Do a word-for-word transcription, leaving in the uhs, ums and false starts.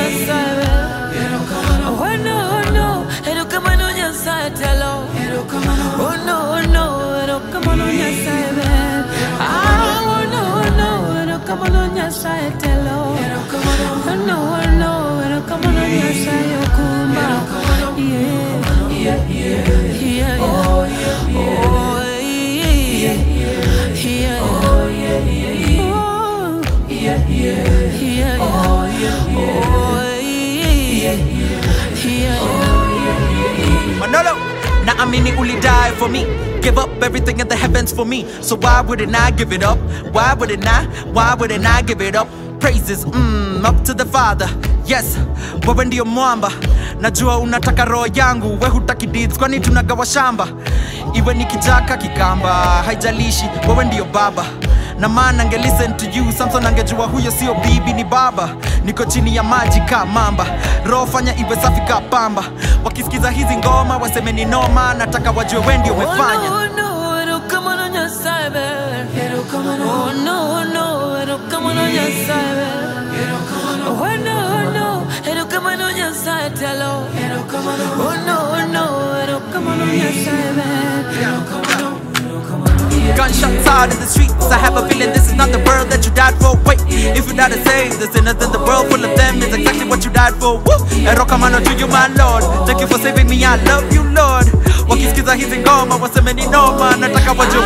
nyasaye. Oh no, oh no, erokamano nyasaye telo. Oh no, oh no, erokamano nyasaye. Ah, oh no, oh no, erokamano nyasaye telo. Oh no, oh no, erokamano nyasaye okumba. Yeah, yeah, yeah, yeah. Oh yeah, yeah. Oh yeah, yeah. Oh yeah, yeah. Oh yeah, yeah, yeah. Oh yeah, yeah. Oh yeah, yeah. Manolo, na amini uli die for me. Give up everything in the heavens for me. So why wouldn't I give it up? Why wouldn't I? Why wouldn't I give it up? Praises, mmm, up to the Father. Yes, wewe ndio mwamba. Najua unataka roho yangu, we hutaki deeds, kwani tunagawa shamba. Iwe nikijaka kikamba, haijalishi, wewe ndio baba. Na maana nge listen to you, Samson angejua huyo sio bibi ni baba. Niko chini ya maji ka mamba, roho fanya iwe safi ka pamba. Wakisikiza hizi ngoma, waseme ni noma, nataka wajue we ndio umefanya. Oh no, erokamano nyasaye. Oh no, oh no, erokamano nyasaye. Oh no, oh no, erokamano nyasaye telo. Oh no, oh no, erokamano nyasaye. Gunshots out in the streets, I have a feeling this is not the world that you died for. Wait, if you died to save the sinners, then the world full of them is exactly what you died for. Woo! Erokamano to you, my Lord. Thank you for saving me, I love you, Lord. Wakisikiza hizi ngoma, waseme ni noma, nataka wajue